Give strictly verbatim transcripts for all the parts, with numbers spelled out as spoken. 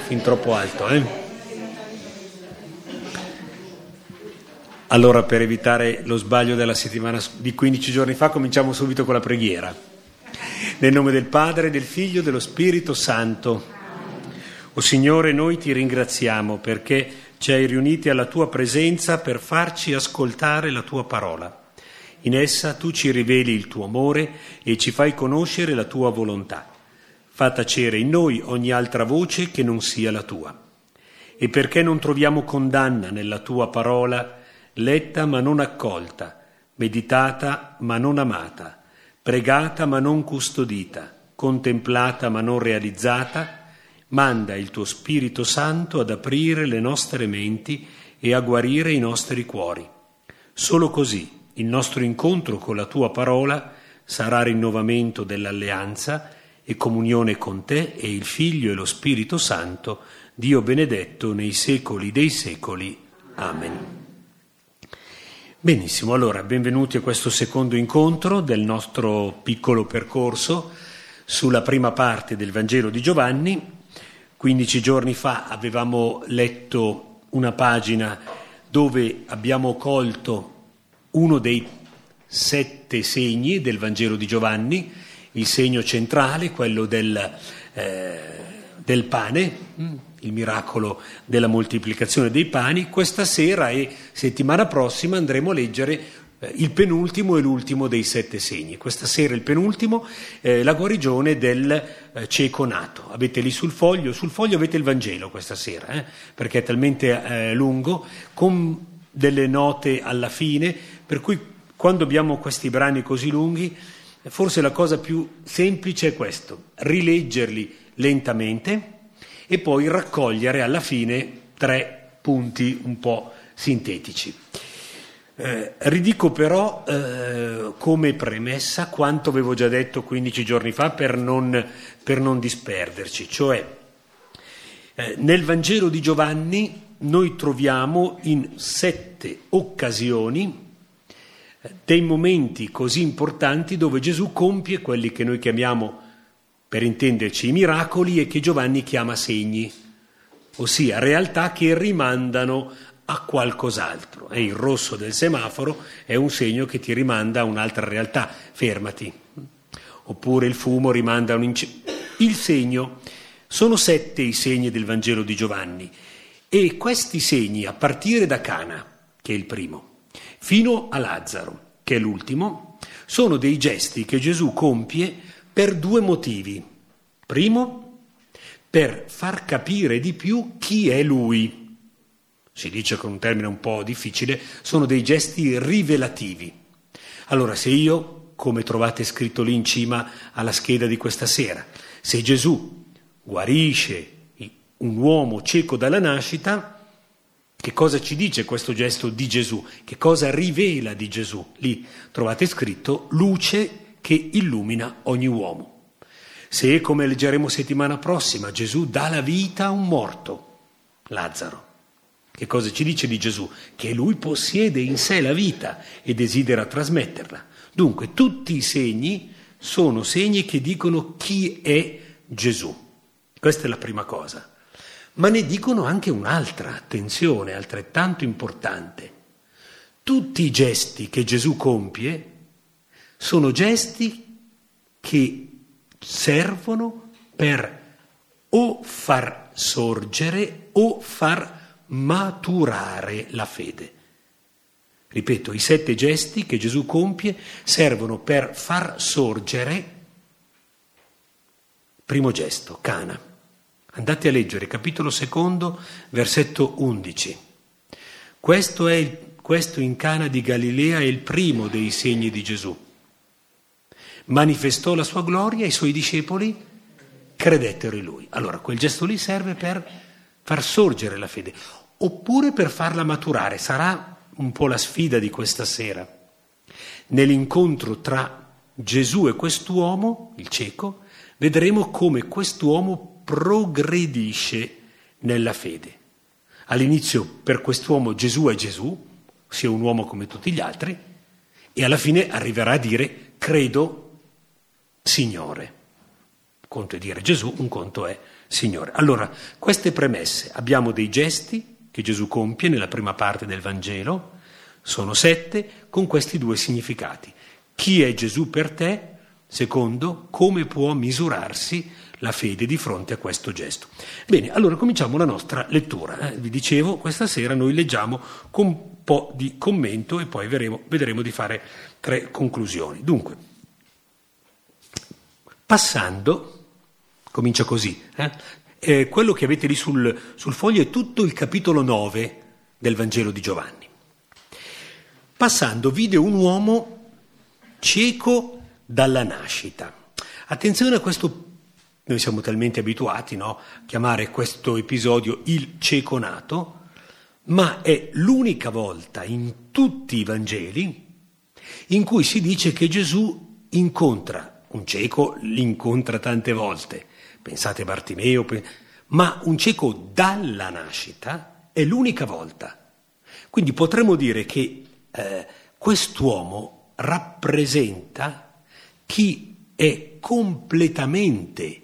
fin troppo alto, eh? Allora, per evitare lo sbaglio della settimana di quindici giorni fa, cominciamo subito con la preghiera. Nel nome del Padre, del Figlio e dello Spirito Santo. O Signore, noi ti ringraziamo perché ci hai riuniti alla tua presenza per farci ascoltare la tua parola. In essa tu ci riveli il tuo amore e ci fai conoscere la tua volontà. Fa tacere in noi ogni altra voce che non sia la tua. E perché non troviamo condanna nella tua parola, letta ma non accolta, meditata ma non amata, pregata ma non custodita, contemplata ma non realizzata, manda il tuo Spirito Santo ad aprire le nostre menti e a guarire i nostri cuori. Solo così il nostro incontro con la tua parola sarà rinnovamento dell'alleanza e comunione con te e il Figlio e lo Spirito Santo, Dio benedetto nei secoli dei secoli. Amen. Benissimo, allora benvenuti a questo secondo incontro del nostro piccolo percorso sulla prima parte del Vangelo di Giovanni. quindici giorni fa avevamo letto una pagina dove abbiamo colto uno dei sette segni del Vangelo di Giovanni, il segno centrale, quello del, eh, del pane, il miracolo della moltiplicazione dei pani. Questa sera e settimana prossima andremo a leggere eh, il penultimo e l'ultimo dei sette segni. Questa sera il penultimo, eh, la guarigione del eh, cieco nato. Avete lì sul foglio, sul foglio avete il Vangelo questa sera, eh, perché è talmente eh, lungo, con delle note alla fine, per cui quando abbiamo questi brani così lunghi, forse la cosa più semplice è questo: rileggerli lentamente e poi raccogliere alla fine tre punti un po' sintetici. Eh, ridico però eh, come premessa quanto avevo già detto quindici giorni fa per non, per non disperderci, cioè eh, nel Vangelo di Giovanni noi troviamo in sette occasioni dei momenti così importanti dove Gesù compie quelli che noi chiamiamo, per intenderci, i miracoli e che Giovanni chiama segni, ossia realtà che rimandano a qualcos'altro. E il rosso del semaforo è un segno che ti rimanda a un'altra realtà, fermati. Oppure il fumo rimanda a un incendio. Il segno, sono sette i segni del Vangelo di Giovanni e questi segni, a partire da Cana, che è il primo, fino a Lazzaro, che è l'ultimo, sono dei gesti che Gesù compie per due motivi. Primo, per far capire di più chi è Lui. Si dice con un termine un po' difficile, sono dei gesti rivelativi. Allora, se io, come trovate scritto lì in cima alla scheda di questa sera, se Gesù guarisce un uomo cieco dalla nascita, che cosa ci dice questo gesto di Gesù? Che cosa rivela di Gesù? Lì trovate scritto luce che illumina ogni uomo. Se, come leggeremo settimana prossima, Gesù dà la vita a un morto, Lazzaro, che cosa ci dice di Gesù? Che lui possiede in sé la vita e desidera trasmetterla. Dunque tutti i segni sono segni che dicono chi è Gesù. Questa è la prima cosa. Ma ne dicono anche un'altra, attenzione, altrettanto importante. Tutti i gesti che Gesù compie sono gesti che servono per o far sorgere o far maturare la fede. Ripeto, i sette gesti che Gesù compie servono per far sorgere. Primo gesto, Cana. Andate a leggere, capitolo secondo, versetto undici. Questo, è il, questo in Cana di Galilea è il primo dei segni di Gesù. Manifestò la sua gloria e i suoi discepoli credettero in lui. Allora, quel gesto lì serve per far sorgere la fede, oppure per farla maturare. Sarà un po' la sfida di questa sera. Nell'incontro tra Gesù e quest'uomo, il cieco, vedremo come quest'uomo progredisce nella fede. All'inizio per quest'uomo Gesù è Gesù, sia un uomo come tutti gli altri, e alla fine arriverà a dire credo Signore. conto è dire Gesù, un conto è Signore. Allora, queste premesse, abbiamo dei gesti che Gesù compie nella prima parte del Vangelo, sono sette, con questi due significati. Chi è Gesù per te? Secondo, come può misurarsi la fede di fronte a questo gesto? Bene, allora cominciamo la nostra lettura. Eh, vi dicevo, questa sera noi leggiamo con un po' di commento e poi vedremo, vedremo di fare tre conclusioni. Dunque, passando, comincia così, eh? Eh, quello che avete lì sul, sul foglio è tutto il capitolo nove del Vangelo di Giovanni. Passando, vide un uomo cieco dalla nascita. Attenzione a questo, noi siamo talmente abituati, no, a chiamare questo episodio il cieco nato, ma è l'unica volta in tutti i Vangeli in cui si dice che Gesù incontra un cieco, l'incontra tante volte, pensate a Bartimeo, ma un cieco dalla nascita è l'unica volta. Quindi potremmo dire che eh, quest'uomo rappresenta chi è completamente,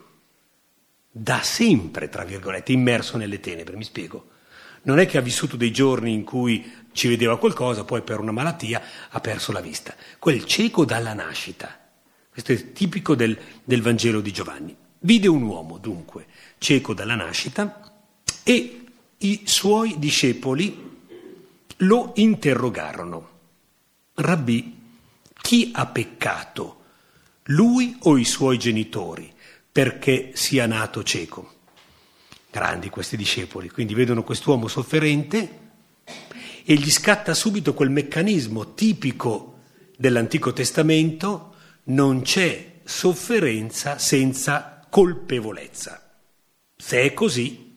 da sempre, tra virgolette, immerso nelle tenebre, mi spiego. Non è che ha vissuto dei giorni in cui ci vedeva qualcosa, poi per una malattia ha perso la vista. Quel cieco dalla nascita. Questo è tipico del, del Vangelo di Giovanni. Vide un uomo, dunque, cieco dalla nascita, e i suoi discepoli lo interrogarono. Rabbì, chi ha peccato? Lui o i suoi genitori, perché sia nato cieco? Grandi questi discepoli, quindi vedono quest'uomo sofferente e gli scatta subito quel meccanismo tipico dell'Antico Testamento: non c'è sofferenza senza colpevolezza. Se è così,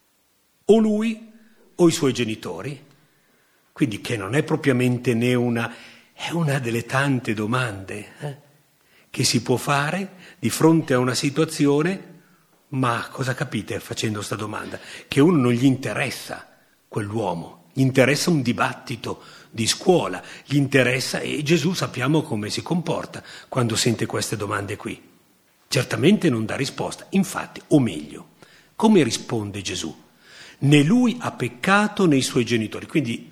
o lui o i suoi genitori. Quindi che non è propriamente né una, è una delle tante domande eh? che si può fare di fronte a una situazione. Ma cosa capite facendo questa domanda? Che uno non gli interessa quell'uomo, gli interessa un dibattito di scuola, gli interessa, e Gesù sappiamo come si comporta quando sente queste domande qui. Certamente non dà risposta, infatti, o meglio, come risponde Gesù? Né lui ha peccato né i suoi genitori, quindi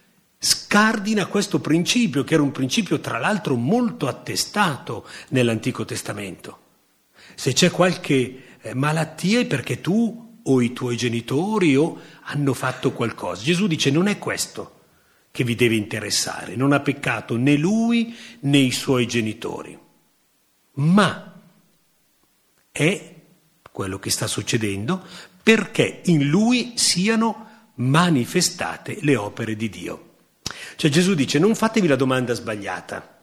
scardina questo principio, che era un principio tra l'altro molto attestato nell'Antico Testamento. Se c'è qualche malattia è perché tu o i tuoi genitori o hanno fatto qualcosa. Gesù dice: non è questo che vi deve interessare, non ha peccato né lui né i suoi genitori, ma è quello che sta succedendo perché in lui siano manifestate le opere di Dio. Cioè Gesù dice: non fatevi la domanda sbagliata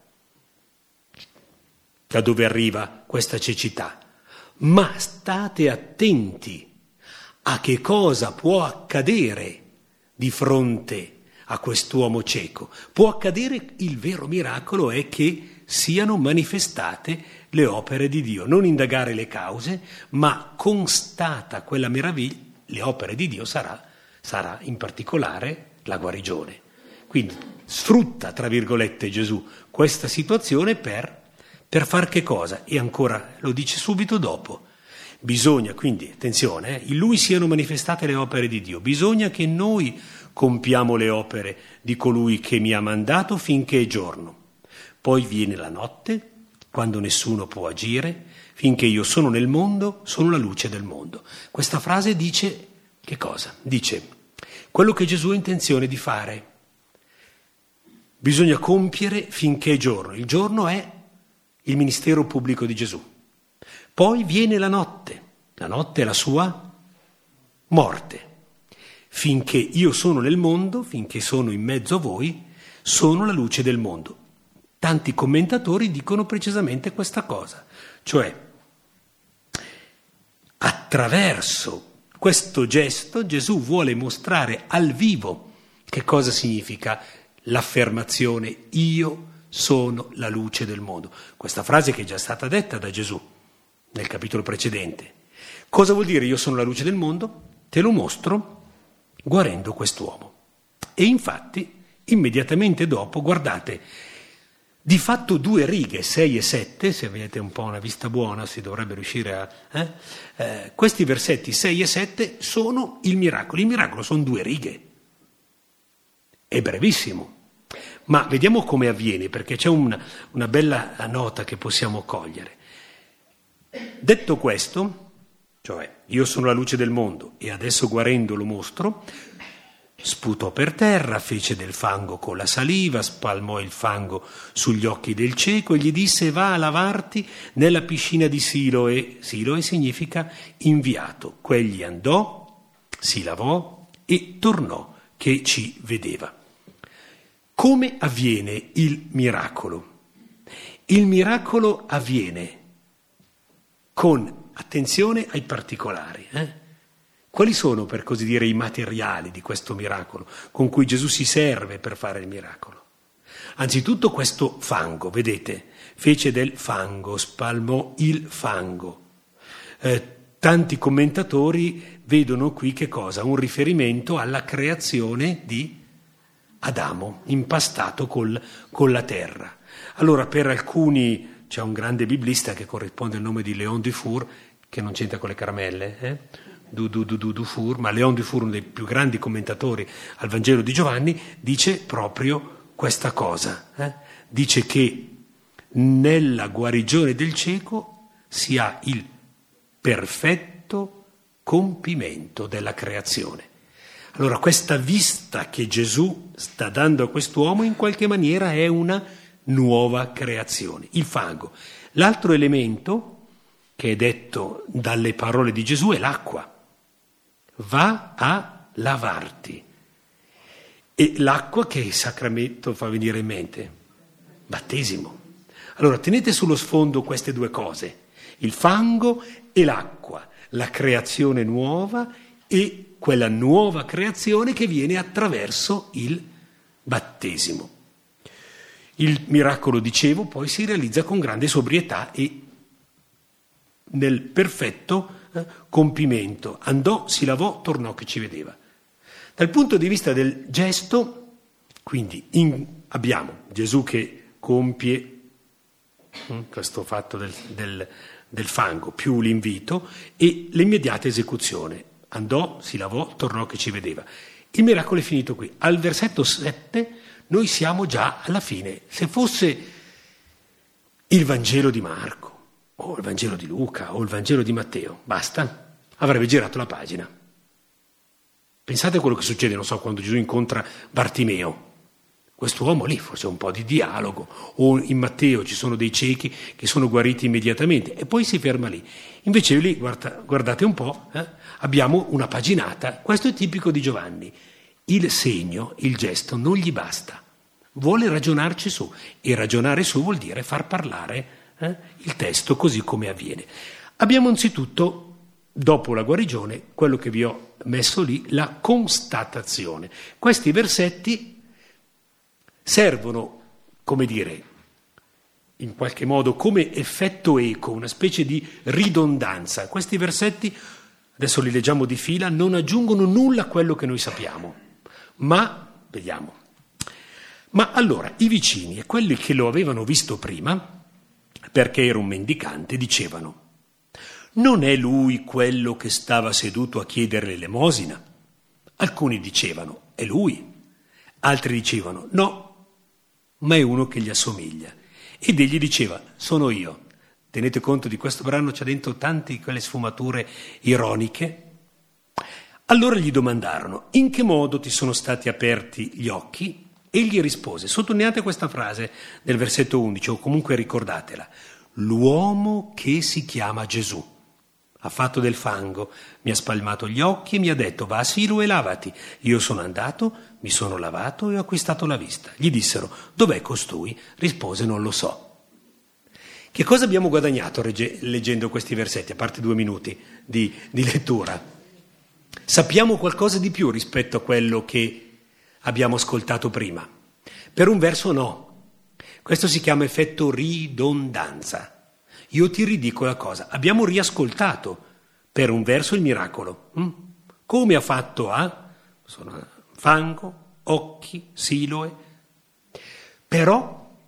da dove arriva questa cecità, ma state attenti a che cosa può accadere di fronte a quest'uomo cieco. Può accadere, il vero miracolo è che siano manifestate le opere di Dio. Non indagare le cause, ma constata quella meraviglia, le opere di Dio sarà, sarà in particolare la guarigione. Quindi sfrutta, tra virgolette, Gesù questa situazione per Per far che cosa? E ancora lo dice subito dopo. Bisogna, quindi, attenzione, eh, in lui siano manifestate le opere di Dio. Bisogna che noi compiamo le opere di colui che mi ha mandato finché è giorno. Poi viene la notte, quando nessuno può agire, finché io sono nel mondo, sono la luce del mondo. Questa frase dice che cosa? Dice quello che Gesù ha intenzione di fare. Bisogna compiere finché è giorno. Il giorno è il ministero pubblico di Gesù. Poi viene la notte, la notte è la sua morte. Finché io sono nel mondo, finché sono in mezzo a voi, sono la luce del mondo. Tanti commentatori dicono precisamente questa cosa, cioè attraverso questo gesto Gesù vuole mostrare al vivo che cosa significa l'affermazione io sono la luce del mondo. Questa frase che è già stata detta da Gesù nel capitolo precedente. Cosa vuol dire io sono la luce del mondo? Te lo mostro guarendo quest'uomo. E infatti, immediatamente dopo, guardate, Di fatto due righe, sei e sette, se avete un po' una vista buona si dovrebbe riuscire a... Eh? Eh, questi versetti sei e sette sono il miracolo. Il miracolo sono due righe. È brevissimo. Ma vediamo come avviene, perché c'è una, una bella nota che possiamo cogliere. Detto questo, cioè io sono la luce del mondo e adesso guarendo lo mostro, sputò per terra, fece del fango con la saliva, spalmò il fango sugli occhi del cieco e gli disse: va a lavarti nella piscina di Siloe. Siloe significa inviato. Quegli andò, si lavò e tornò che ci vedeva. Come avviene il miracolo? Il miracolo avviene con attenzione ai particolari. Eh? Quali sono, per così dire, i materiali di questo miracolo con cui Gesù si serve per fare il miracolo? Anzitutto questo fango, vedete, fece del fango, spalmò il fango. Eh, tanti commentatori vedono qui che cosa? Un riferimento alla creazione di Adamo, impastato col, con la terra. Allora, per alcuni, c'è un grande biblista che corrisponde al nome di Léon Dufour, che non c'entra con le caramelle, eh? Du, du, du, du, Dufour, ma Léon Dufour, uno dei più grandi commentatori al Vangelo di Giovanni, dice proprio questa cosa. Eh? Dice che nella guarigione del cieco si ha il perfetto compimento della creazione. Allora, questa vista che Gesù sta dando a quest'uomo in qualche maniera è una nuova creazione, il fango. L'altro elemento che è detto dalle parole di Gesù è l'acqua. Va a lavarti. E l'acqua che sacramento fa venire in mente? Battesimo. Allora, tenete sullo sfondo queste due cose, il fango e l'acqua, la creazione nuova e quella nuova creazione che viene attraverso il battesimo. Il miracolo, dicevo, poi si realizza con grande sobrietà e nel perfetto eh, compimento. Andò, si lavò, tornò che ci vedeva. Dal punto di vista del gesto, quindi in, abbiamo Gesù che compie hm, questo fatto del, del, del fango più l'invito e l'immediata esecuzione. Andò, si lavò, tornò che ci vedeva. Il miracolo è finito qui. Al versetto sette noi siamo già alla fine. Se fosse il Vangelo di Marco, o il Vangelo di Luca, o il Vangelo di Matteo, basta, avrebbe girato la pagina. Pensate a quello che succede, non so, quando Gesù incontra Bartimeo. Quest'uomo lì, forse un po' di dialogo, o in Matteo ci sono dei ciechi che sono guariti immediatamente e poi si ferma lì. Invece lì, guarda, guardate un po', eh, abbiamo una paginata. Questo è tipico di Giovanni. Il segno, il gesto non gli basta, vuole ragionarci su e ragionare su vuol dire far parlare eh, il testo così come avviene. Abbiamo anzitutto, dopo la guarigione, quello che vi ho messo lì, la constatazione. Questi versetti servono, come dire, in qualche modo come effetto eco, una specie di ridondanza. Questi versetti, adesso li leggiamo di fila, non aggiungono nulla a quello che noi sappiamo. Ma, vediamo, ma allora i vicini e quelli che lo avevano visto prima, perché era un mendicante, dicevano: non è lui quello che stava seduto a chiedere l'elemosina? Alcuni dicevano: è lui. Altri dicevano: no, ma è uno che gli assomiglia. Ed egli diceva: sono io. Tenete conto di questo brano, c'è dentro tante quelle sfumature ironiche. Allora gli domandarono: in che modo ti sono stati aperti gli occhi? Egli rispose, sottolineate questa frase del versetto undici, o comunque ricordatela: l'uomo che si chiama Gesù ha fatto del fango, mi ha spalmato gli occhi e mi ha detto: va a Siloe e lavati. Io sono andato, mi sono lavato e ho acquistato la vista. Gli dissero: dov'è costui? Rispose: non lo so. Che cosa abbiamo guadagnato regge- leggendo questi versetti, a parte due minuti di, di lettura? Sappiamo qualcosa di più rispetto a quello che abbiamo ascoltato prima. Per un verso no. Questo si chiama effetto ridondanza. Io ti ridico la cosa. Abbiamo riascoltato per un verso il miracolo. Hm? Come ha fatto a sono fango, occhi, Siloe. Però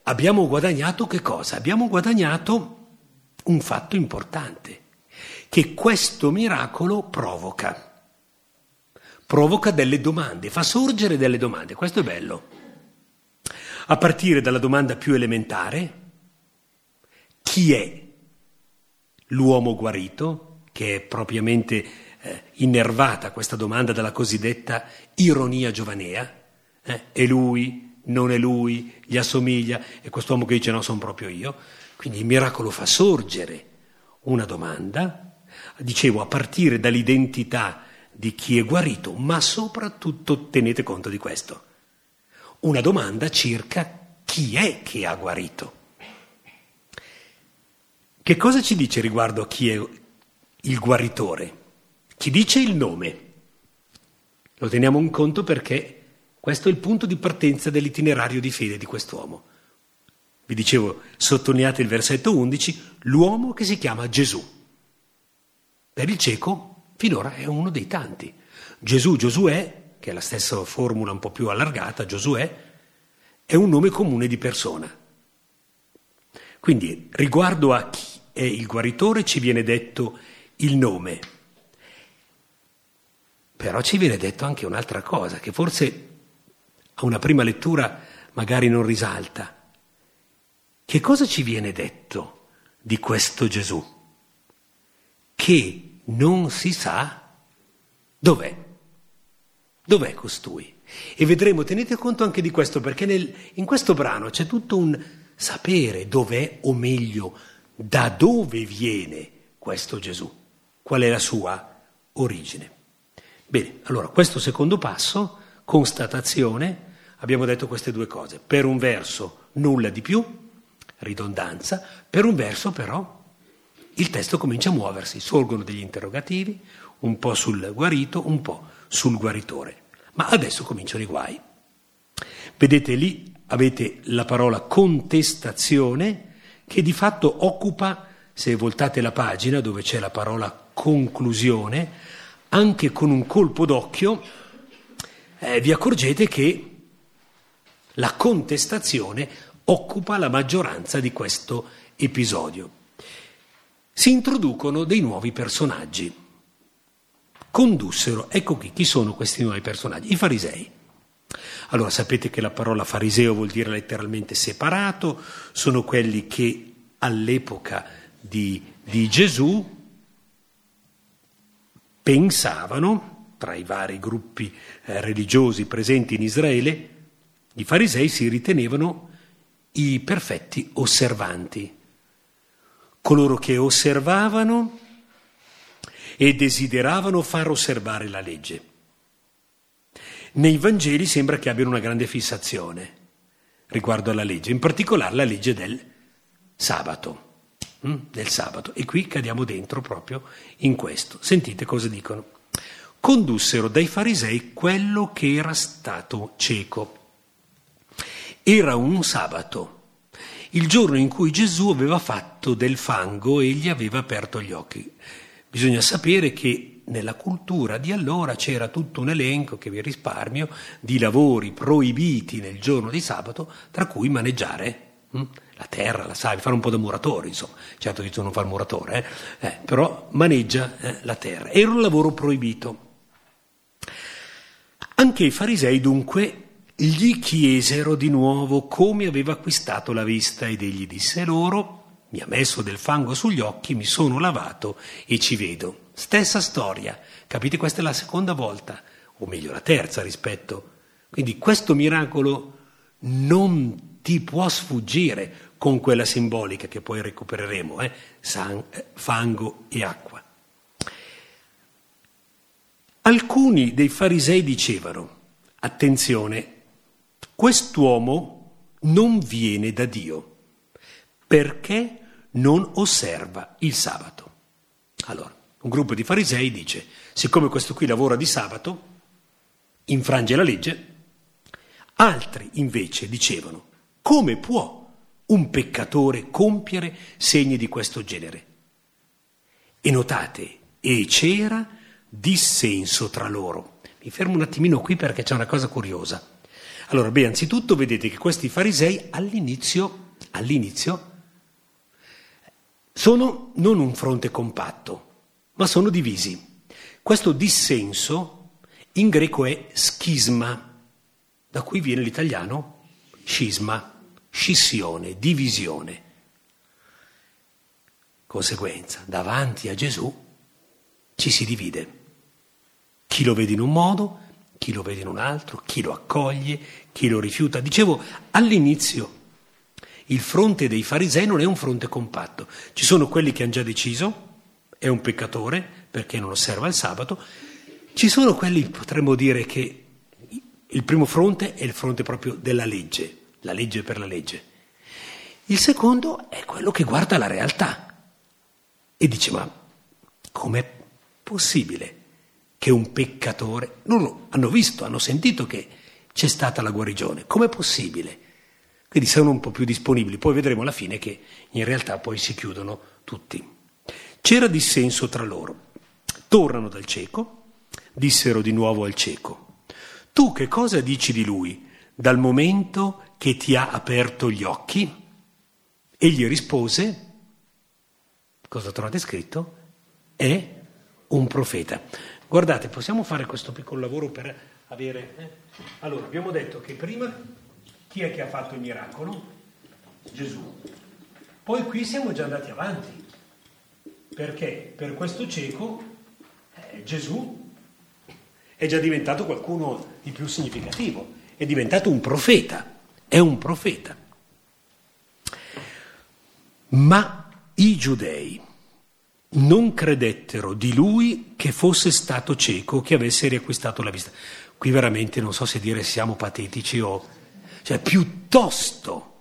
abbiamo guadagnato che cosa? Abbiamo guadagnato un fatto importante, che questo miracolo provoca. Provoca delle domande, fa sorgere delle domande. Questo è bello. A partire dalla domanda più elementare: chi è l'uomo guarito? Che è propriamente eh, innervata questa domanda dalla cosiddetta ironia giovanea. Eh? È lui? Non è lui? Gli assomiglia? E quest'uomo che dice no, sono proprio io. Quindi il miracolo fa sorgere una domanda, dicevo, a partire dall'identità di chi è guarito, ma soprattutto tenete conto di questo. Una domanda circa chi è che ha guarito. Che cosa ci dice riguardo a chi è il guaritore? Ci dice il nome. Lo teniamo in conto perché questo è il punto di partenza dell'itinerario di fede di quest'uomo. Vi dicevo, sottolineate il versetto undici, l'uomo che si chiama Gesù. Per il cieco finora è uno dei tanti. Gesù, Giosuè, che è la stessa formula un po' più allargata, Giosuè, è un nome comune di persona. Quindi riguardo a chi è il guaritore ci viene detto il nome. Però ci viene detto anche un'altra cosa, che forse a una prima lettura magari non risalta. Che cosa ci viene detto di questo Gesù? Che non si sa dov'è. Dov'è costui? E vedremo, tenete conto anche di questo, perché nel, in questo brano c'è tutto un sapere dov'è, o meglio, da dove viene questo Gesù, qual è la sua origine. Bene, allora questo secondo passo, constatazione, abbiamo detto queste due cose. Per un verso nulla di più, ridondanza, per un verso però il testo comincia a muoversi, sorgono degli interrogativi, un po' sul guarito, un po' sul guaritore. Ma adesso cominciano i guai. Vedete lì avete la parola contestazione che di fatto occupa, se voltate la pagina dove c'è la parola conclusione, anche con un colpo d'occhio eh, vi accorgete che la contestazione occupa la maggioranza di questo episodio. Si introducono dei nuovi personaggi. Condussero, ecco qui, chi sono questi nuovi personaggi? I farisei. Allora sapete che la parola fariseo vuol dire letteralmente separato, sono quelli che all'epoca di, di Gesù pensavano, tra i vari gruppi eh, religiosi presenti in Israele, i farisei si ritenevano i perfetti osservanti, coloro che osservavano e desideravano far osservare la legge. Nei Vangeli sembra che abbiano una grande fissazione riguardo alla legge, in particolare la legge del sabato, hm? del sabato. E qui cadiamo dentro proprio in questo. Sentite cosa dicono. Condussero dai farisei quello che era stato cieco. Era un sabato, il giorno in cui Gesù aveva fatto del fango e gli aveva aperto gli occhi. Bisogna sapere che nella cultura di allora c'era tutto un elenco, che vi risparmio, di lavori proibiti nel giorno di sabato, tra cui maneggiare hm? la terra, la sabbia, fare un po' da muratore, insomma. Certo che tu non fa il muratore, eh? Eh, però maneggia eh, la terra. Era un lavoro proibito. Anche i farisei dunque gli chiesero di nuovo come aveva acquistato la vista ed egli disse loro: mi ha messo del fango sugli occhi, mi sono lavato e ci vedo. Stessa storia, capite? Questa è la seconda volta, o meglio la terza rispetto. Quindi questo miracolo non ti può sfuggire con quella simbolica che poi recupereremo, eh? San, eh, fango e acqua. Alcuni dei farisei dicevano, attenzione, quest'uomo non viene da Dio, perché non osserva il sabato. Allora, un gruppo di farisei dice, siccome questo qui lavora di sabato, infrange la legge. Altri invece dicevano, come può un peccatore compiere segni di questo genere? E notate, e c'era dissenso tra loro. Mi fermo un attimino qui perché c'è una cosa curiosa. Allora, beh, anzitutto vedete che questi farisei all'inizio, all'inizio sono non un fronte compatto, ma sono divisi. Questo dissenso in greco è schisma, da cui viene l'italiano scisma, scissione, divisione. Conseguenza, davanti a Gesù ci si divide. Chi lo vede in un modo, chi lo vede in un altro, chi lo accoglie, chi lo rifiuta. Dicevo, all'inizio il fronte dei farisei non è un fronte compatto. Ci sono quelli che hanno già deciso, è un peccatore perché non osserva il sabato. Ci sono quelli, potremmo dire, che il primo fronte è il fronte proprio della legge, la legge per la legge. Il secondo è quello che guarda la realtà e dice: ma com'è possibile che un peccatore, loro hanno visto, hanno sentito che c'è stata la guarigione, com'è possibile? Quindi sono un po' più disponibili, poi vedremo alla fine che in realtà poi si chiudono tutti. C'era dissenso tra loro. Tornano dal cieco, dissero di nuovo al cieco: tu che cosa dici di lui dal momento che ti ha aperto gli occhi? Egli rispose, cosa trovate scritto? È un profeta. Guardate, possiamo fare questo piccolo lavoro per avere... Eh? Allora, abbiamo detto che prima chi è che ha fatto il miracolo? Gesù. Poi qui siamo già andati avanti, perché per questo cieco eh, Gesù è già diventato qualcuno di più significativo, è diventato un profeta, è un profeta. Ma i giudei non credettero di lui che fosse stato cieco, che avesse riacquistato la vista. Qui veramente non so se dire siamo patetici o... Cioè, piuttosto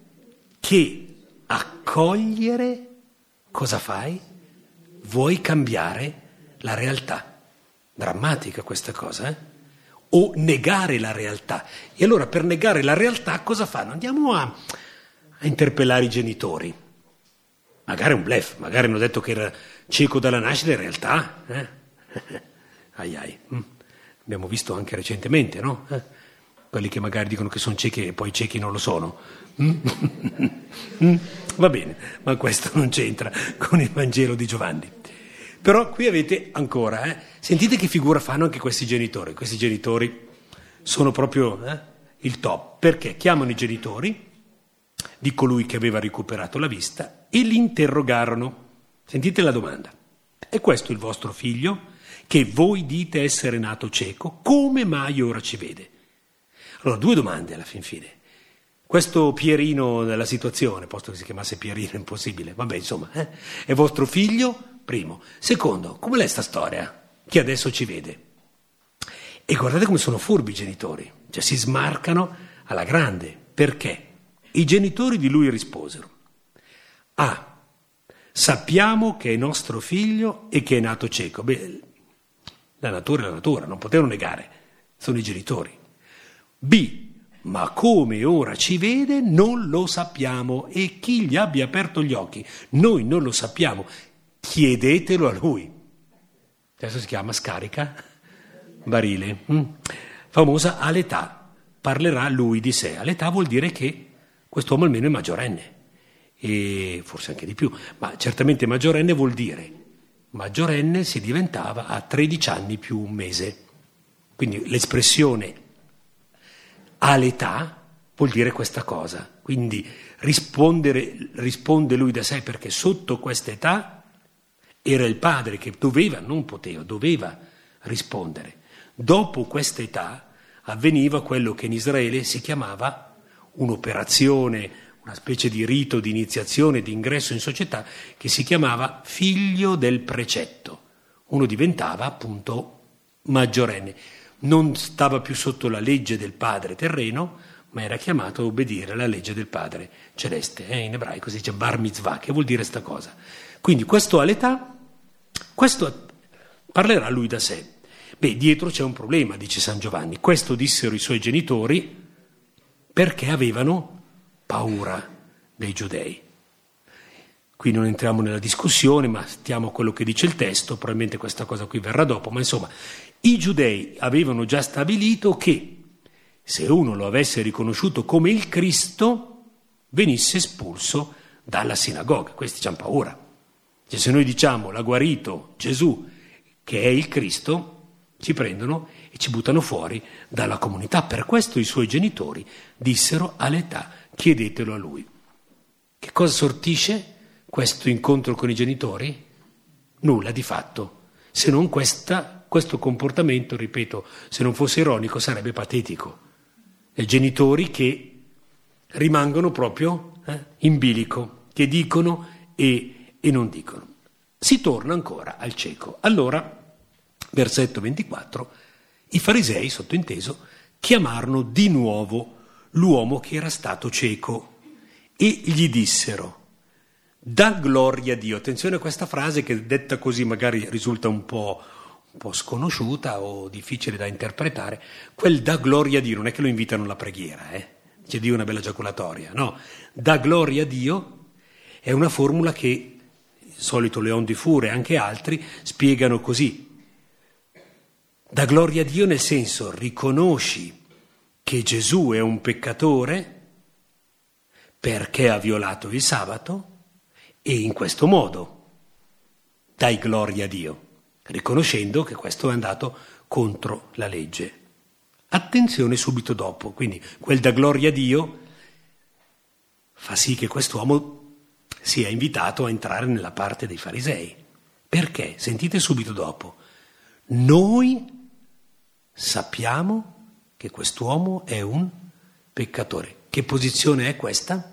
che accogliere, cosa fai? Vuoi cambiare la realtà. Drammatica questa cosa, eh? O negare la realtà. E allora per negare la realtà cosa fanno? Andiamo a, a interpellare i genitori. Magari un bluff, magari hanno detto che era cieco dalla nascita, in realtà, eh? ai ai. Mm. Abbiamo visto anche recentemente, no? Eh? Quelli che magari dicono che sono ciechi e poi ciechi non lo sono. Mm? mm? Va bene, ma questo non c'entra con il Vangelo di Giovanni. Però qui avete ancora, eh? Sentite che figura fanno anche questi genitori. Questi genitori sono proprio eh, il top, perché chiamano i genitori di colui che aveva recuperato la vista e li interrogarono. Sentite la domanda: è questo il vostro figlio che voi dite essere nato cieco? Come mai ora ci vede? Allora, due domande alla fin fine. Questo Pierino nella situazione, posto che si chiamasse Pierino, è impossibile, vabbè, insomma, eh? È vostro figlio? Primo. Secondo, come è sta storia che adesso ci vede? E guardate come sono furbi i genitori, cioè si smarcano alla grande. Perché? I genitori di lui risposero: ah, sappiamo che è nostro figlio e che è nato cieco. Beh, la natura è la natura, non potevano negare, sono i genitori. B, ma come ora ci vede non lo sappiamo, e chi gli abbia aperto gli occhi noi non lo sappiamo, chiedetelo a lui. Adesso si chiama scarica barile, mm. famosa all'età, parlerà lui di sé. All'età vuol dire che quest'uomo almeno è maggiorenne, e forse anche di più, ma certamente maggiorenne vuol dire maggiorenne si diventava a tredici anni più un mese. Quindi l'espressione all'età vuol dire questa cosa. Quindi rispondere, risponde lui da sé, perché sotto questa età era il padre che doveva, non poteva, doveva rispondere. Dopo questa età avveniva quello che in Israele si chiamava un'operazione, una specie di rito di iniziazione, di ingresso in società, che si chiamava figlio del precetto. Uno diventava appunto maggiorenne. Non stava più sotto la legge del padre terreno, ma era chiamato a obbedire alla legge del padre celeste. Eh? In ebraico si dice bar mitzvah, che vuol dire sta cosa. Quindi questo all'età, questo parlerà lui da sé. Beh, dietro c'è un problema, dice San Giovanni. Questo dissero i suoi genitori perché avevano paura dei giudei. Qui non entriamo nella discussione, ma stiamo a quello che dice il testo, probabilmente questa cosa qui verrà dopo, ma insomma, i giudei avevano già stabilito che se uno lo avesse riconosciuto come il Cristo, venisse espulso dalla sinagoga. Questi hanno paura. Cioè, se noi diciamo l'ha guarito Gesù, che è il Cristo, ci prendono e ci buttano fuori dalla comunità. Per questo i suoi genitori dissero all'età: chiedetelo a lui. Che cosa sortisce questo incontro con i genitori? Nulla di fatto, se non questa, questo comportamento, ripeto, se non fosse ironico sarebbe patetico. I genitori che rimangono proprio eh, in bilico, che dicono e, e non dicono. Si torna ancora al cieco. Allora, versetto ventiquattro, i farisei, sottointeso, chiamarono di nuovo l'uomo che era stato cieco e gli dissero: dà gloria a Dio. Attenzione a questa frase che detta così magari risulta un po', un po' sconosciuta o difficile da interpretare. Quel dà gloria a Dio non è che lo invitano alla preghiera, eh? Dice Dio una bella giaculatoria, no. Dà gloria a Dio è una formula che il solito Leon Dufour e anche altri spiegano così. Dà gloria a Dio nel senso: riconosci che Gesù è un peccatore perché ha violato il sabato e in questo modo dai gloria a Dio, riconoscendo che questo è andato contro la legge. Attenzione subito dopo, quindi quel da gloria a Dio fa sì che quest'uomo sia invitato a entrare nella parte dei farisei. Perché? Sentite subito dopo. Noi sappiamo che quest'uomo è un peccatore. Che posizione è questa?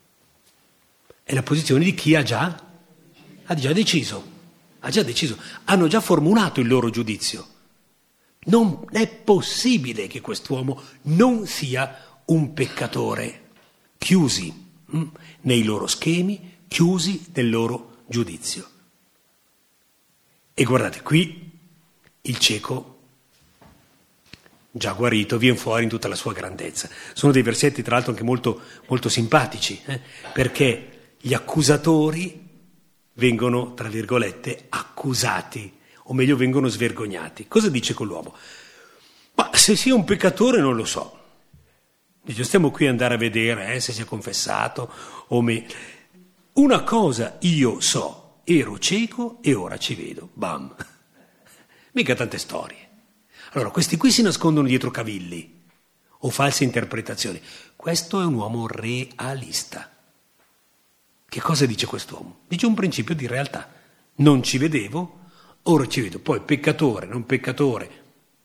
È la posizione di chi ha già, ha già deciso, ha già deciso, hanno già formulato il loro giudizio. Non è possibile che quest'uomo non sia un peccatore, chiusi hm, nei loro schemi, chiusi nel loro giudizio. E guardate, qui il cieco, già guarito, viene fuori in tutta la sua grandezza. Sono dei versetti tra l'altro anche molto, molto simpatici, eh? Perché gli accusatori vengono, tra virgolette, accusati, o meglio vengono svergognati. Cosa dice quell'uomo? Ma se sia un peccatore non lo so. Dice, stiamo qui ad andare a vedere eh, se si è confessato o me. Una cosa io so, ero cieco e ora ci vedo. Bam. Mica tante storie. Allora, questi qui si nascondono dietro cavilli o false interpretazioni. Questo è un uomo realista. Che cosa dice quest'uomo? Dice un principio di realtà. Non ci vedevo, ora ci vedo. Poi peccatore, non peccatore.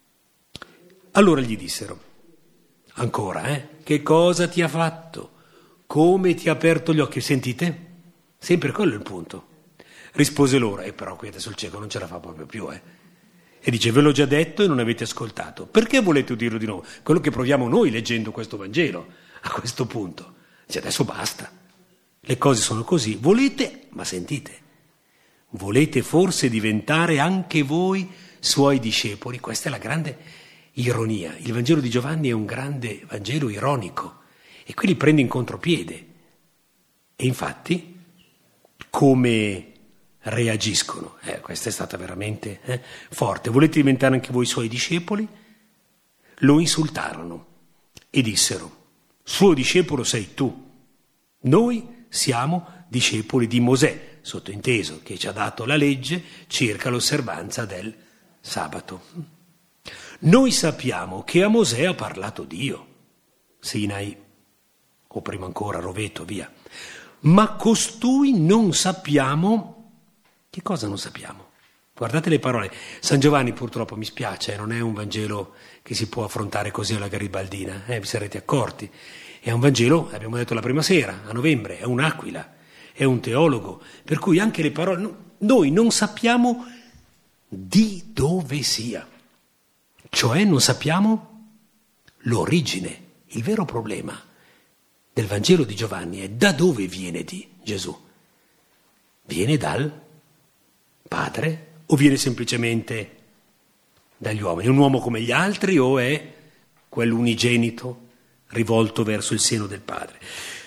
Allora gli dissero, ancora, eh? Che cosa ti ha fatto? Come ti ha aperto gli occhi? Sentite? Sempre quello è il punto. Rispose loro, e eh, però qui adesso il cieco non ce la fa proprio più, eh? E dice, ve l'ho già detto e non avete ascoltato. Perché volete udirlo di nuovo? Quello che proviamo noi leggendo questo Vangelo, a questo punto. Dice, adesso basta. Le cose sono così. Volete, ma sentite, volete forse diventare anche voi suoi discepoli? Questa è la grande ironia. Il Vangelo di Giovanni è un grande Vangelo ironico e qui li prende in contropiede. E infatti, come reagiscono? Eh, questa è stata veramente eh, forte. Volete diventare anche voi suoi discepoli? Lo insultarono e dissero, suo discepolo sei tu. Noi siamo discepoli di Mosè, sottointeso che ci ha dato la legge circa l'osservanza del sabato. Noi sappiamo che a Mosè ha parlato Dio, Sinai, o prima ancora Roveto, via. Ma costui non sappiamo. Che cosa non sappiamo? Guardate le parole. San Giovanni purtroppo, mi spiace, non è un Vangelo che si può affrontare così alla garibaldina, eh, vi sarete accorti. È un Vangelo, abbiamo detto la prima sera, a novembre, è un'aquila, è un teologo, per cui anche le parole, noi non sappiamo di dove sia, cioè non sappiamo l'origine. Il vero problema del Vangelo di Giovanni è da dove viene di Gesù. Viene dal Padre o viene semplicemente dagli uomini? È un uomo come gli altri o è quell'unigenito rivolto verso il seno del Padre?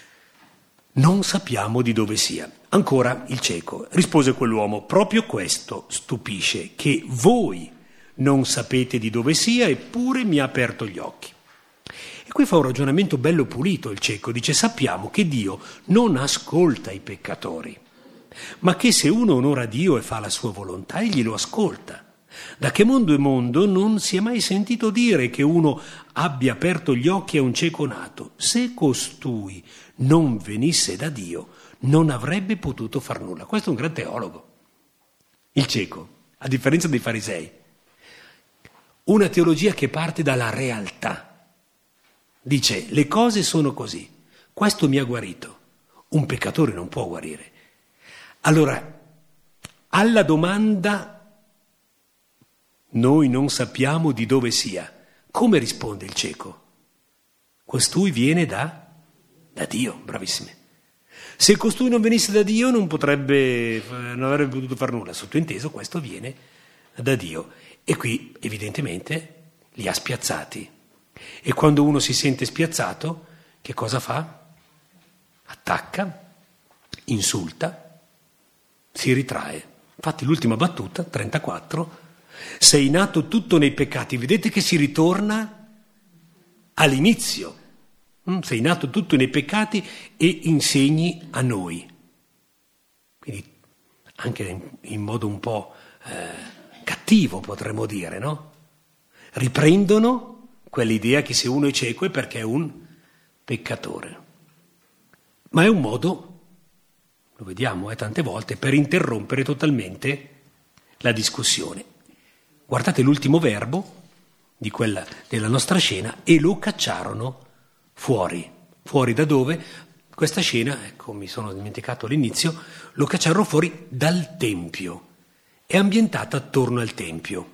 Non sappiamo di dove sia. Ancora il cieco. Rispose quell'uomo, proprio questo stupisce, che voi non sapete di dove sia, eppure mi ha aperto gli occhi. E qui fa un ragionamento bello pulito il cieco, dice: sappiamo che Dio non ascolta i peccatori, ma che se uno onora Dio e fa la sua volontà, egli lo ascolta. Da che mondo è mondo non si è mai sentito dire che uno abbia aperto gli occhi a un cieco nato. Se costui non venisse da Dio, non avrebbe potuto far nulla. Questo è un gran teologo, il cieco, a differenza dei farisei. Una teologia che parte dalla realtà. Dice: le cose sono così, questo mi ha guarito, un peccatore non può guarire. Allora, alla domanda noi non sappiamo di dove sia, come risponde il cieco? Costui viene da, da Dio, bravissimi. Se costui non venisse da Dio non potrebbe, non avrebbe potuto far nulla, sottointeso questo viene da Dio. E qui evidentemente li ha spiazzati. E quando uno si sente spiazzato, che cosa fa? Attacca, insulta, si ritrae. Infatti l'ultima battuta, trentaquattro, sei nato tutto nei peccati. Vedete che si ritorna all'inizio. Sei nato tutto nei peccati e insegni a noi. Quindi anche in, in modo un po' eh, cattivo potremmo dire, no? Riprendono quell'idea che se uno è cieco è perché è un peccatore. Ma è un modo, lo vediamo eh, tante volte, per interrompere totalmente la discussione. Guardate l'ultimo verbo di quella della nostra scena: e lo cacciarono fuori. Fuori da dove? Questa scena, ecco, mi sono dimenticato all'inizio, lo cacciarono fuori dal Tempio. È ambientata attorno al Tempio.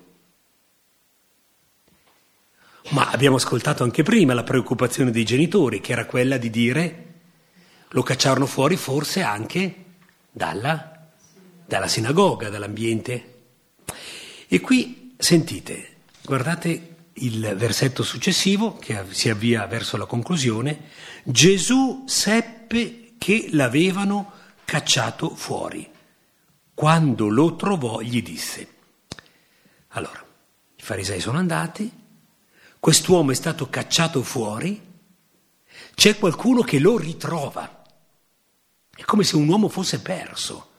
Ma abbiamo ascoltato anche prima la preoccupazione dei genitori, che era quella di dire: lo cacciarono fuori forse anche dalla, dalla sinagoga, dall'ambiente. E qui, sentite, guardate il versetto successivo che si avvia verso la conclusione: Gesù seppe che l'avevano cacciato fuori. Quando lo trovò gli disse. Allora, i farisei sono andati, quest'uomo è stato cacciato fuori, c'è qualcuno che lo ritrova. È come se un uomo fosse perso.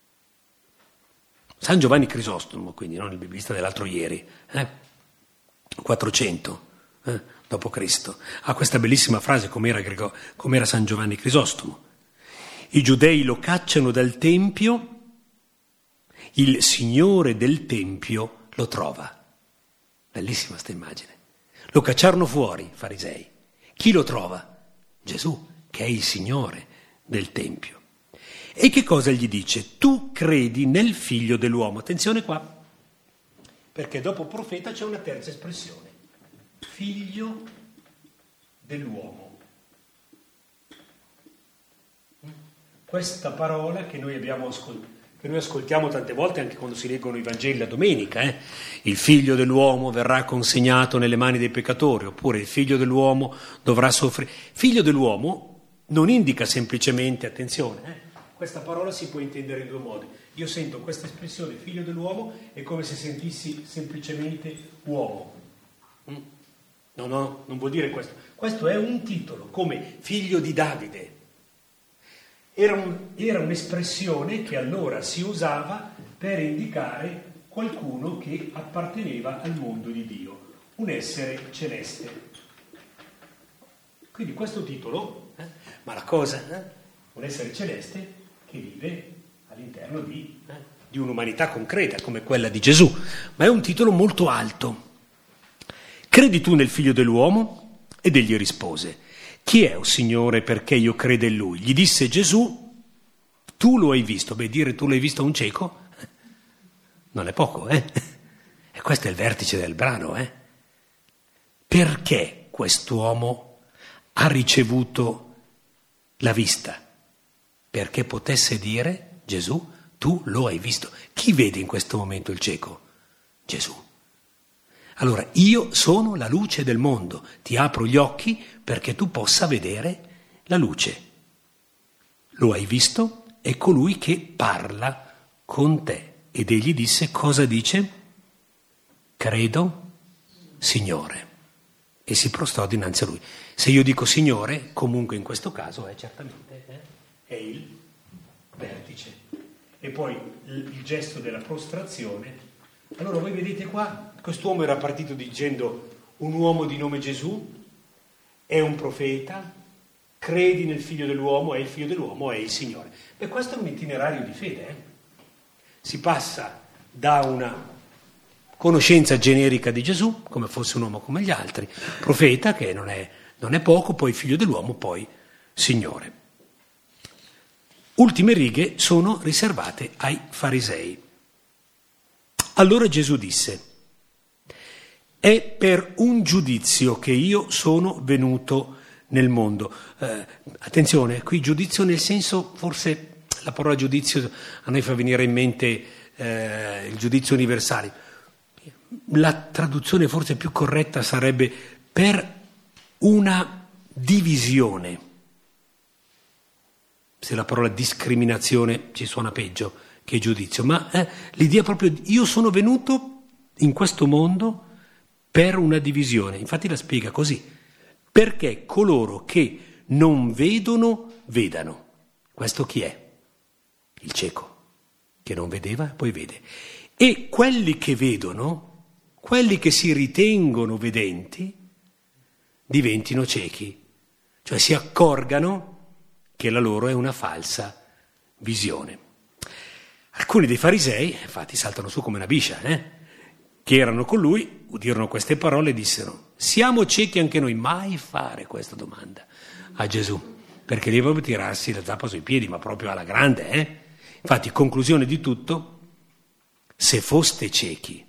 San Giovanni Crisostomo, quindi non il biblista dell'altro ieri, eh? quattrocento eh? dopo Cristo, ha questa bellissima frase, com'era, com'era San Giovanni Crisostomo. I giudei lo cacciano dal Tempio, il Signore del Tempio lo trova. Bellissima sta immagine. Lo cacciarono fuori, farisei. Chi lo trova? Gesù, che è il Signore del Tempio. E che cosa gli dice? Tu credi nel figlio dell'uomo. Attenzione qua, perché dopo profeta c'è una terza espressione. Figlio dell'uomo. Questa parola che noi abbiamo ascoltato, che noi ascoltiamo tante volte anche quando si leggono i Vangeli la domenica, eh? Il figlio dell'uomo verrà consegnato nelle mani dei peccatori, oppure il figlio dell'uomo dovrà soffrire. Figlio dell'uomo non indica semplicemente, attenzione, eh? Questa parola si può intendere in due modi. Io sento questa espressione figlio dell'uomo è come se sentissi semplicemente uomo. No, no, non vuol dire questo. Questo è un titolo, come figlio di Davide. Era, un, era un'espressione che allora si usava per indicare qualcuno che apparteneva al mondo di Dio, un essere celeste. Quindi questo titolo, eh, ma la cosa, eh, un essere celeste che vive all'interno di, eh, di un'umanità concreta come quella di Gesù, ma è un titolo molto alto. Credi tu nel figlio dell'uomo? Ed egli rispose: chi è, o Signore, perché io creda in lui? Gli disse Gesù: tu lo hai visto. Beh, dire tu l'hai visto a un cieco non è poco, eh? E questo è il vertice del brano, eh? Perché quest'uomo ha ricevuto la vista? Perché potesse dire Gesù: tu lo hai visto. Chi vede in questo momento il cieco? Gesù. Allora, io sono la luce del mondo, ti apro gli occhi perché tu possa vedere la luce. Lo hai visto? È colui che parla con te. Ed egli disse, cosa dice? Credo, Signore. e si prostrò dinanzi a lui. Se io dico Signore, comunque in questo caso è certamente eh, è il vertice. E poi il, il gesto della prostrazione. Allora voi vedete qua, quest'uomo era partito dicendo: un uomo di nome Gesù è un profeta, credi nel figlio dell'uomo, è il figlio dell'uomo, è il Signore. E questo è un itinerario di fede. Eh? Si passa da una conoscenza generica di Gesù, come fosse un uomo come gli altri, profeta, che non è, non è poco, poi figlio dell'uomo, poi Signore. Ultime righe sono riservate ai farisei. Allora Gesù disse: è per un giudizio che io sono venuto nel mondo. Eh, attenzione, qui giudizio nel senso, forse la parola giudizio a noi fa venire in mente eh, il giudizio universale. La traduzione forse più corretta sarebbe per una divisione. Se la parola discriminazione ci suona peggio che giudizio, ma eh, l'idea proprio, io sono venuto in questo mondo per una divisione. Infatti la spiega così: perché coloro che non vedono vedano. Questo chi è? Il cieco, che non vedeva e poi vede. E quelli che vedono, quelli che si ritengono vedenti, diventino ciechi, cioè si accorgano che la loro è una falsa visione. Alcuni dei farisei, infatti, saltano su come una biscia, eh? che erano con lui, udirono queste parole e dissero: siamo ciechi anche noi. Mai fare questa domanda a Gesù, perché lì proprio tirarsi la zappa sui piedi, ma proprio alla grande. Eh? Infatti, conclusione di tutto: se foste ciechi,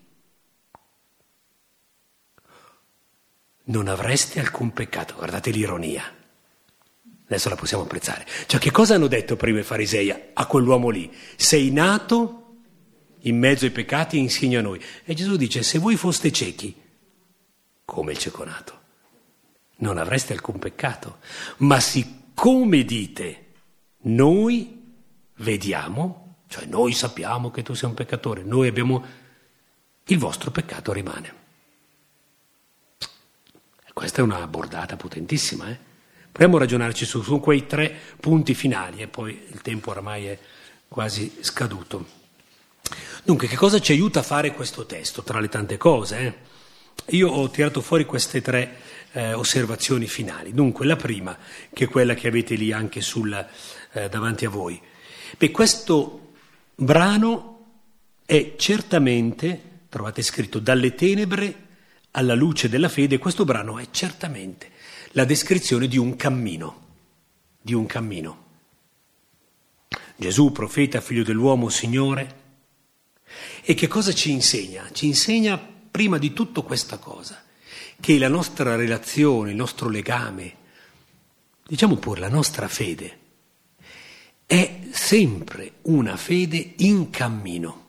non avreste alcun peccato. Guardate l'ironia. Adesso la possiamo apprezzare. Cioè, che cosa hanno detto prima i farisei a quell'uomo lì? Sei nato in mezzo ai peccati e insegna a noi. E Gesù dice: se voi foste ciechi, come il cieco nato, non avreste alcun peccato. Ma siccome dite, noi vediamo, cioè noi sappiamo che tu sei un peccatore, noi abbiamo, il vostro peccato rimane. E questa è una bordata potentissima, eh? Proviamo a ragionarci su, su quei tre punti finali e poi il tempo oramai è quasi scaduto. Dunque, che cosa ci aiuta a fare questo testo, tra le tante cose? Eh? Io ho tirato fuori queste tre eh, osservazioni finali. Dunque, la prima, che è quella che avete lì anche sul, eh, davanti a voi. Beh, questo brano è certamente, trovate scritto, dalle tenebre alla luce della fede. Questo brano è certamente la descrizione di un cammino, di un cammino. Gesù, profeta, figlio dell'uomo, Signore. E che cosa ci insegna? Ci insegna prima di tutto questa cosa, che la nostra relazione, il nostro legame, diciamo pure la nostra fede, è sempre una fede in cammino.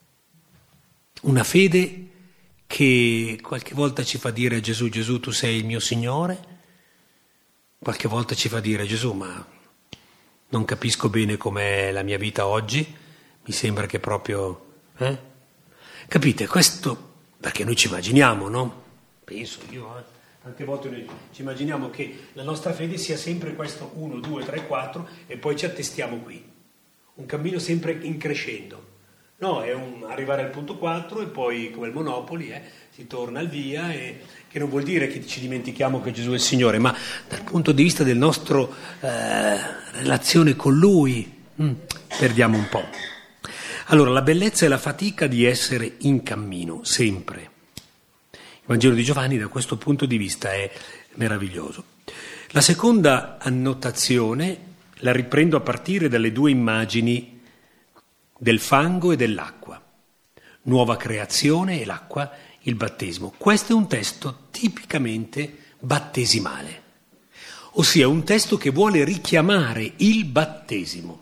Una fede che qualche volta ci fa dire a Gesù: Gesù, tu sei il mio Signore. Qualche volta ci fa dire: Gesù, ma non capisco bene com'è la mia vita oggi, mi sembra che proprio... Eh? Capite? Questo perché noi ci immaginiamo, no? Penso io, eh? Tante volte noi ci immaginiamo che la nostra fede sia sempre questo uno, due, tre, quattro e poi ci attestiamo qui. Un cammino sempre in crescendo. No, è un arrivare al punto quattro e poi, come il Monopoli, eh, si torna al via, e che non vuol dire che ci dimentichiamo che Gesù è il Signore, ma dal punto di vista del nostro eh, relazione con Lui, mh, perdiamo un po'. Allora, la bellezza e la fatica di essere in cammino, sempre. Il Vangelo di Giovanni da questo punto di vista è meraviglioso. La seconda annotazione la riprendo a partire dalle due immagini del fango e dell'acqua, nuova creazione e l'acqua, il battesimo. Questo è un testo tipicamente battesimale, ossia un testo che vuole richiamare il battesimo.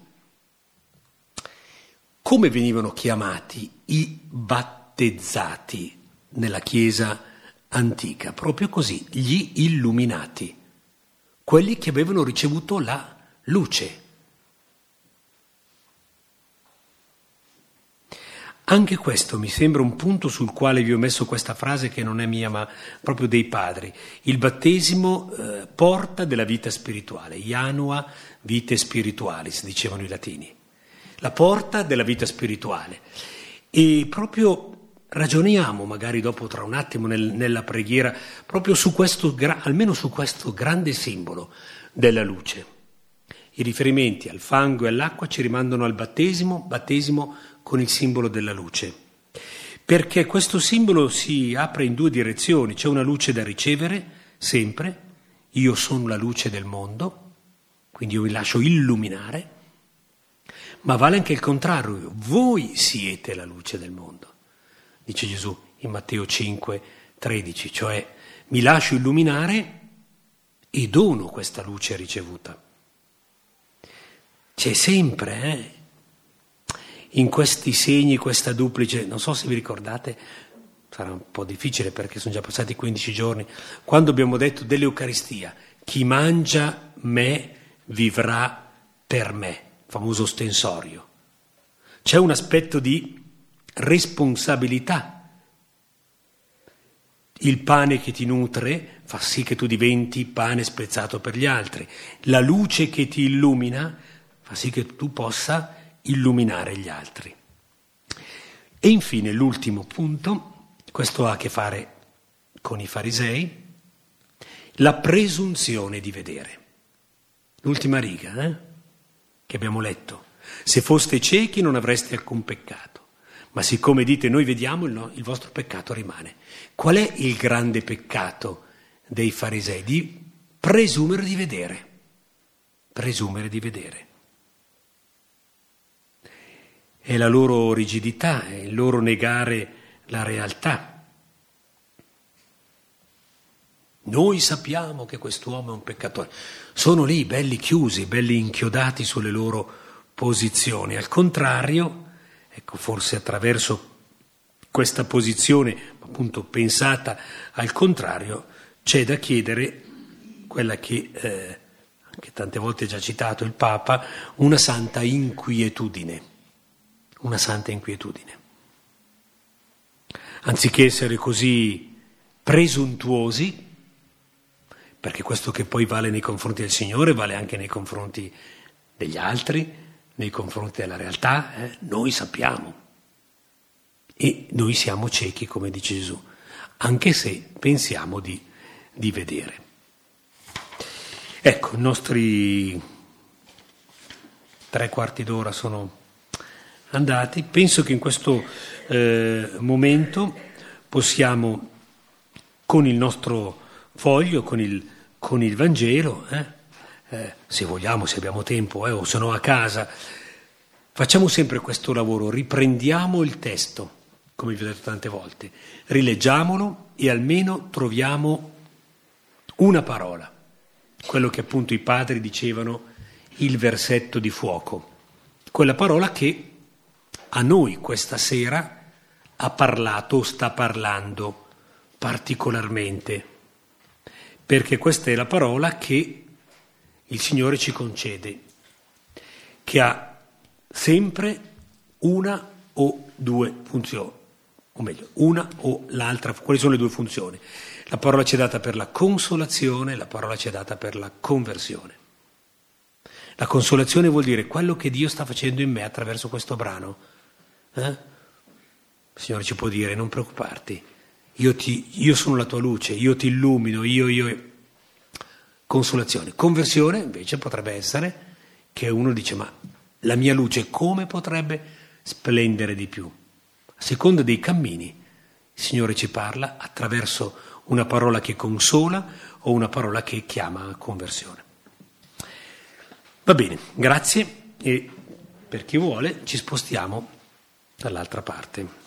Come venivano chiamati i battezzati nella Chiesa antica? Proprio così, gli illuminati, quelli che avevano ricevuto la luce. Anche questo mi sembra un punto sul quale vi ho messo questa frase che non è mia ma proprio dei padri. Il battesimo eh, porta della vita spirituale, Janua vitae spiritualis, dicevano i latini, la porta della vita spirituale. E proprio ragioniamo, magari dopo tra un attimo nel, nella preghiera, proprio su questo, almeno su questo grande simbolo della luce. I riferimenti al fango e all'acqua ci rimandano al battesimo, battesimo con il simbolo della luce, perché questo simbolo si apre in due direzioni. C'è una luce da ricevere, sempre, io sono la luce del mondo, quindi io vi lascio illuminare, ma vale anche il contrario, voi siete la luce del mondo, dice Gesù in Matteo cinque tredici, cioè mi lascio illuminare e dono questa luce ricevuta. C'è sempre, eh? In questi segni, questa duplice, non so se vi ricordate, sarà un po' difficile perché sono già passati quindici giorni, quando abbiamo detto dell'Eucaristia, chi mangia me vivrà per me, famoso ostensorio. C'è un aspetto di responsabilità. Il pane che ti nutre fa sì che tu diventi pane spezzato per gli altri. La luce che ti illumina fa sì che tu possa illuminare gli altri. E infine l'ultimo punto, questo ha a che fare con i farisei, la presunzione di vedere. L'ultima riga eh, che abbiamo letto. Se foste ciechi non avreste alcun peccato, ma siccome dite noi vediamo, il, no, il vostro peccato rimane. Qual è il grande peccato dei farisei? Di presumere di vedere. Presumere di vedere. È la loro rigidità, è il loro negare la realtà. Noi sappiamo che quest'uomo è un peccatore. Sono lì belli chiusi, belli inchiodati sulle loro posizioni. Al contrario, ecco, forse attraverso questa posizione, appunto pensata al contrario, c'è da chiedere quella che, eh, anche tante volte già citato il Papa, una santa inquietudine. Una santa inquietudine. Anziché essere così presuntuosi, perché questo che poi vale nei confronti del Signore vale anche nei confronti degli altri, nei confronti della realtà, eh? Noi sappiamo e noi siamo ciechi, come dice Gesù, anche se pensiamo di, di vedere. Ecco, i nostri tre quarti d'ora sono andati. Penso che in questo eh, momento possiamo, con il nostro foglio, con il, con il Vangelo, eh, eh, se vogliamo, se abbiamo tempo, eh, o se no a casa, facciamo sempre questo lavoro, riprendiamo il testo, come vi ho detto tante volte, rileggiamolo e almeno troviamo una parola, quello che appunto i padri dicevano il versetto di fuoco, quella parola che a noi questa sera ha parlato o sta parlando particolarmente, perché questa è la parola che il Signore ci concede, che ha sempre una o due funzioni, o meglio, una o l'altra. Quali sono le due funzioni? La parola ci è data per la consolazione, la parola ci è data per la conversione. La consolazione vuol dire quello che Dio sta facendo in me attraverso questo brano. Eh? Il Signore ci può dire non preoccuparti, io, ti, io sono la tua luce, io ti illumino, io, io. Consolazione. Conversione invece potrebbe essere che uno dice ma la mia luce come potrebbe splendere di più? A seconda dei cammini il Signore ci parla attraverso una parola che consola o una parola che chiama a conversione. Va bene, grazie, e per chi vuole ci spostiamo dall'altra parte.